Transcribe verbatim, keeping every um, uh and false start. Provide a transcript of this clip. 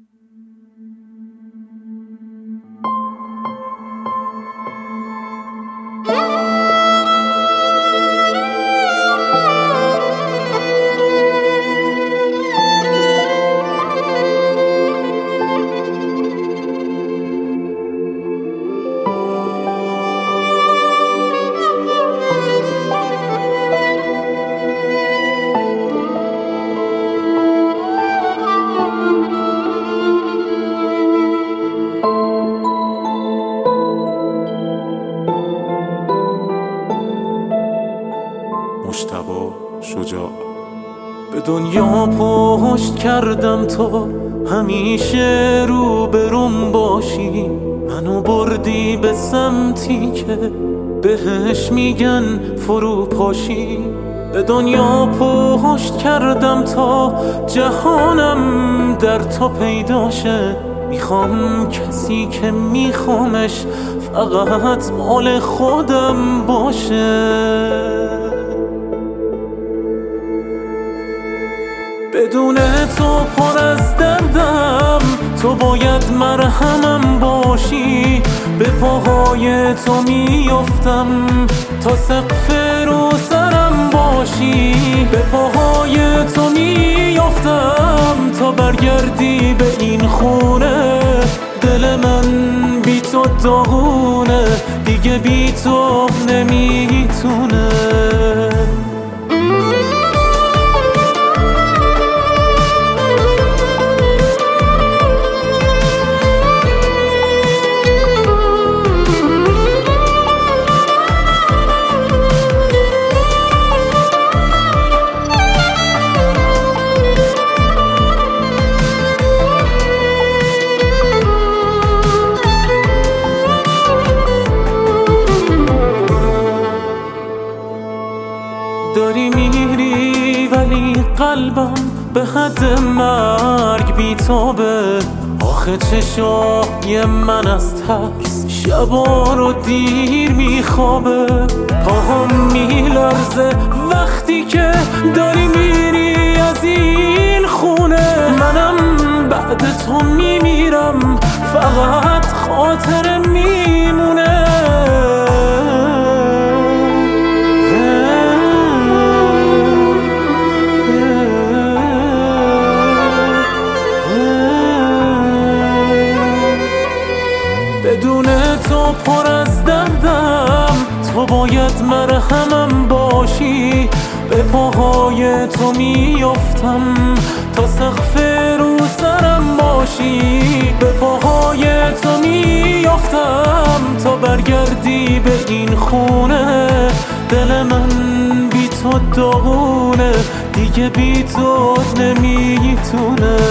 مجتبی شجاع. به دنیا پشت کردم تا همیشه رو بروم باشی، منو بردی به سمتی که بهش میگن فرو پاشی. به دنیا پشت کردم تا جهانم در تو پیدا شه، میخوام کسی که میخوامش فقط مال خودم باشه. بدون تو پر از دردم، تو باید مرهمم باشی. به پاهای تو میافتم تا سقف رو سرم باشی. به پاهای تو میافتم تا برگردی به این خونه. دل من بی تو داغونه، دیگه بی تو نمیتونه. داری میری ولی قلبم به حد مرگ بیتابه. آخه چشای من از ترس شبا رو دیر میخوابه. پاهم میلرزه وقتی که داری میری از این خونه. منم بعد تو میمیرم، فقط خاطر میمونه. بدون تو پر از دردم، تو باید مرهمم باشی. به پاهای تو میافتم تا سقف رو سرم باشی. به پاهای تو میافتم تا برگردی به این خونه. دل من بی تو داغونه، دیگه بی تو نمیتونه.